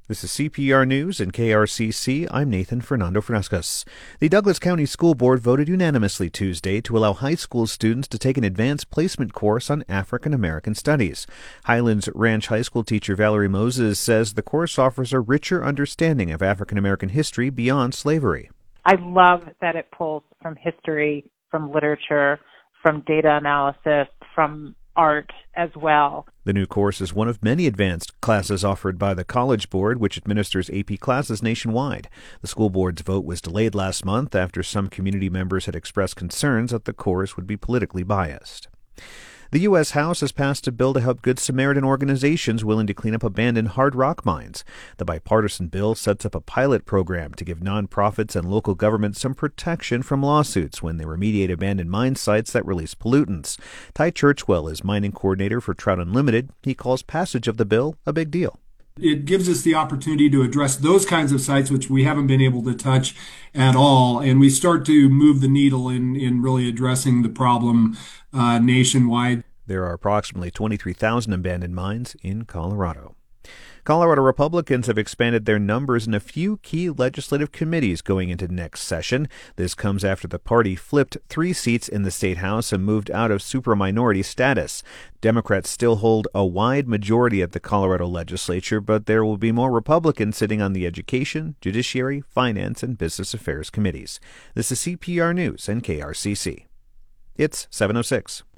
This is CPR News and KRCC. I'm Nathan Fernando Frescas. The Douglas County School Board voted unanimously Tuesday to allow high school students to take an advanced placement course on African American studies. Highlands Ranch High School teacher Valerie Moses says the course offers a richer understanding of African American history beyond slavery. I love that it pulls from history, from literature, from data analysis, from art as well. The new course is one of many advanced classes offered by the College Board, which administers AP classes nationwide. The school board's vote was delayed last month after some community members had expressed concerns that the course would be politically biased. The U.S. House has passed a bill to help Good Samaritan organizations willing to clean up abandoned hard rock mines. The bipartisan bill sets up a pilot program to give nonprofits and local governments some protection from lawsuits when they remediate abandoned mine sites that release pollutants. Ty Churchwell is mining coordinator for Trout Unlimited. He calls passage of the bill a big deal. It gives us the opportunity to address those kinds of sites which we haven't been able to touch at all, and we start to move the needle in really addressing the problem nationwide. There are approximately 23,000 abandoned mines in Colorado. Colorado Republicans have expanded their numbers in a few key legislative committees going into next session. This comes after the party flipped 3 seats in the state house and moved out of superminority status. Democrats still hold a wide majority at the Colorado legislature, but there will be more Republicans sitting on the Education, Judiciary, Finance, and Business Affairs committees. This is CPR News and KRCC. It's 7:06.